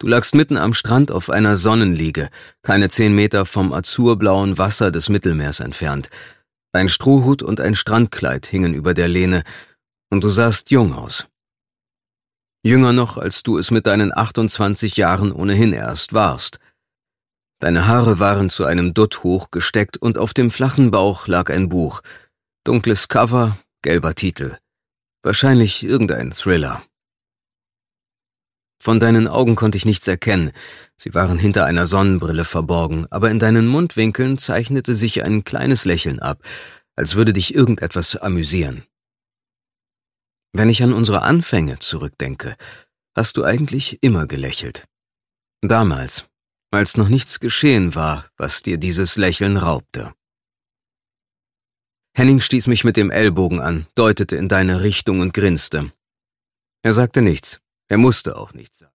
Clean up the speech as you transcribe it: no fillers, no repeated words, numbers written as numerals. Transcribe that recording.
Du lagst mitten am Strand auf einer Sonnenliege, keine 10 Meter vom azurblauen Wasser des Mittelmeers entfernt. Ein Strohhut und ein Strandkleid hingen über der Lehne, und du sahst jung aus. Jünger noch, als du es mit deinen 28 Jahren ohnehin erst warst. Deine Haare waren zu einem Dutt hochgesteckt und auf dem flachen Bauch lag ein Buch. Dunkles Cover, gelber Titel. Wahrscheinlich irgendein Thriller. Von deinen Augen konnte ich nichts erkennen. Sie waren hinter einer Sonnenbrille verborgen, aber in deinen Mundwinkeln zeichnete sich ein kleines Lächeln ab, als würde dich irgendetwas amüsieren. Wenn ich an unsere Anfänge zurückdenke, hast du eigentlich immer gelächelt. Damals, als noch nichts geschehen war, was dir dieses Lächeln raubte. Henning stieß mich mit dem Ellbogen an, deutete in deine Richtung und grinste. Er sagte nichts, er musste auch nichts sagen.